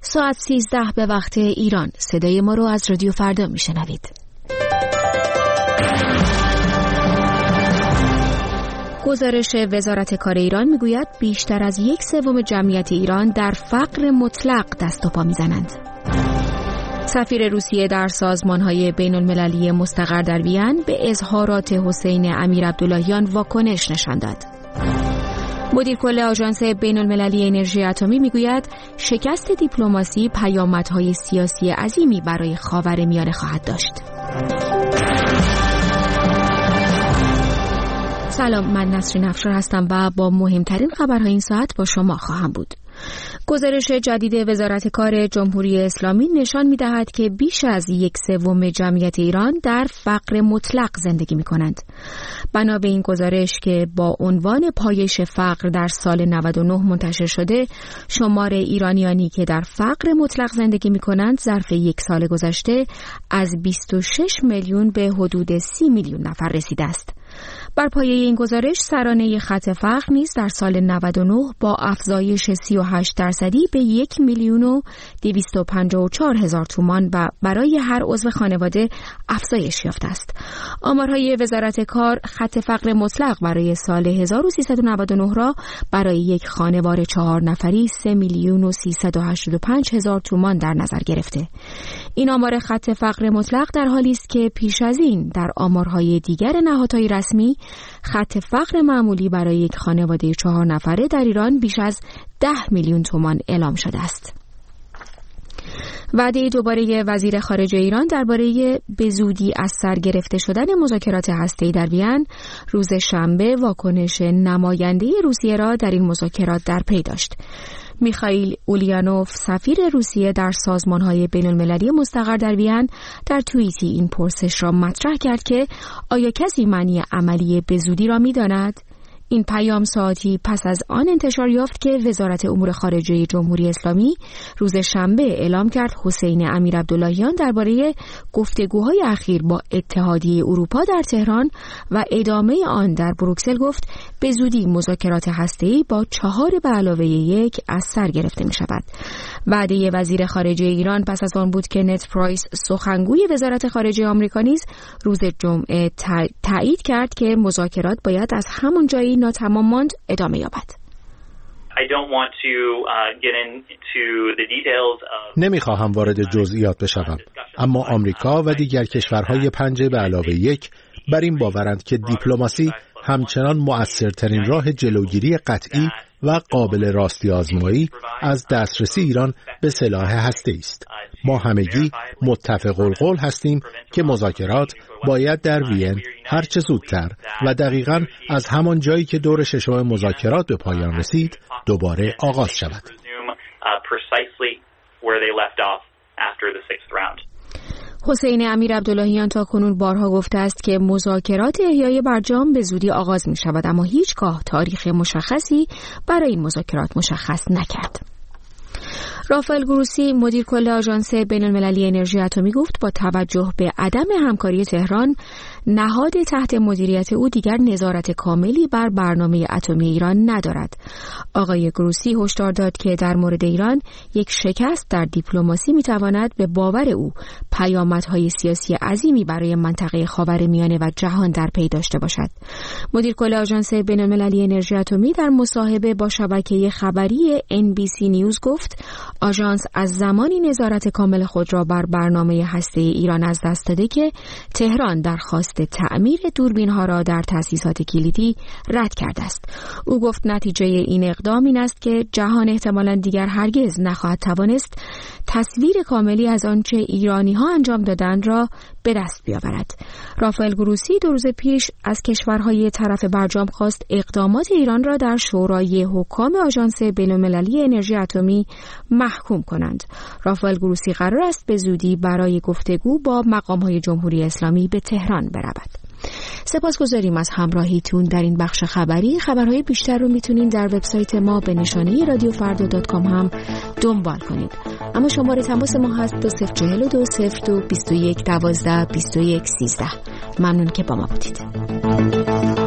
ساعت 13 به وقت ایران. صدای ما رو از رادیو فردا میشنوید. گزارش وزارت کار ایران میگوید بیشتر از 1/3 جمعیت ایران در فقر مطلق دست و پا میزنند. سفیر روسیه در سازمان‌های بین‌المللی مستقر در وین به اظهارات حسین امیرعبداللهیان واکنش نشان داد. مدیر کل آژانس بین‌المللی انرژی اتمی میگوید شکست دیپلماسی پیامدهای سیاسی عظیمی برای خاورمیانه خواهد داشت. سلام، من نسرین افشار هستم و با مهمترین خبرهای این ساعت با شما خواهم بود. گزارش جدید وزارت کار جمهوری اسلامی نشان می‌دهد که بیش از 1/3 جمعیت ایران در فقر مطلق زندگی می‌کنند. بنا به این گزارش که با عنوان پایش فقر در سال 99 منتشر شده، شمار ایرانیانی که در فقر مطلق زندگی می‌کنند ظرف یک سال گذشته از 26 میلیون به حدود 30 میلیون نفر رسیده است. بر پایه این گزارش سرانه خط فقر نیز در سال 99 با افزایش 38% به 1,254,000 تومان و برای هر عضو خانواده افزایش یافته است. آمارهای وزارت کار خط فقر مطلق برای سال 1399 را برای یک خانوار 4 نفری 3,385,000 تومان در نظر گرفته. این آمار خط فقر مطلق در حالی است که پیش از این در آمارهای دیگر نهادهای رسمی خط فقر معمولی برای یک خانواده 4 نفره در ایران بیش از 10 میلیون تومان اعلام شده است. وعده دوباره وزیر خارجه ایران درباره به زودی از سر گرفته شدن مذاکرات هسته‌ای در وین روز شنبه واکنش نماینده روسیه را در این مذاکرات در پی داشت. میخائیل اولیانوف سفیر روسیه در سازمان‌های بین‌المللی مستقر در وین در توییتی این پرسش را مطرح کرد که آیا کسی معنی عملی به زودی را می‌داند؟ این پیام ساعتی پس از آن انتشار یافت که وزارت امور خارجه جمهوری اسلامی روز شنبه اعلام کرد حسین امیرعبداللهیان درباره گفتگوهای اخیر با اتحادیه اروپا در تهران و ادامه آن در بروکسل گفت به زودی مذاکرات هسته‌ای با 4+1 از سر گرفته می شود. وعده وزیر خارجه ایران پس از آن بود که نت پرایس سخنگوی وزارت خارجه آمریکا نیز روز جمعه تایید کرد که مذاکرات باید از همان جایی ناتمام ماند ادامه یابد. نمیخواهم وارد جزئیات بشوم، اما آمریکا و دیگر کشورهای 5+1 بر این باورند که دیپلماسی همچنان مؤثرترین راه جلوگیری قطعی و قابل راستی آزمایی از دسترسی ایران به سلاح هسته‌ای است. ما همگی متفق القول هستیم که مذاکرات باید در وین هر چه زودتر و دقیقاً از همان جایی که دور ششم مذاکرات به پایان رسید دوباره آغاز شود. حسین امیرعبداللهیان تاکنون بارها گفته است که مذاکرات احیای برجام به زودی آغاز می شود، اما هیچگاه تاریخ مشخصی برای این مذاکرات مشخص نکرد. رافائل گروسی مدیر کل آژانس بین‌المللی انرژی اتمی گفت با توجه به عدم همکاری تهران، نهاد تحت مدیریت او دیگر نظارت کاملی بر برنامه اتمی ایران ندارد. آقای گروسی هشدار داد که در مورد ایران یک شکست در دیپلماسی میتواند به باور او پیامدهای سیاسی عظیمی برای منطقه خاورمیانه و جهان در پی داشته باشد. مدیر کل آژانس بین‌المللی انرژی اتمی در مصاحبه با شبکه خبری NBC نیوز گفت آژانس از زمانی نظارت کامل خود را بر برنامه هسته‌ای ایران از دست داده که تهران درخواست تعمیر دوربین‌ها را در تأسیسات کلیدی رد کرده است. او گفت نتیجه این اقدام این است که جهان احتمالاً دیگر هرگز نخواهد توانست تصویر کاملی از آنچه ایرانی‌ها انجام دادند را به دست بیاورد. رافائل گروسی 2 روز پیش از کشورهای طرف برجام خواست اقدامات ایران را در شورای حکام آژانس بین‌المللی انرژی اتمی محکوم کنند. رافائل گروسی قرار است به زودی برای گفتگو با مقام‌های جمهوری اسلامی به تهران برود. سپاسگزاریم از همراهیتون در این بخش خبری. خبرهای بیشتر رو میتونید در وبسایت ما به نشانی radiofarda.com هم دنبال کنید. اما شماره تماس ما هست 2042 02 21 12 21 13. ممنون که با ما بودید.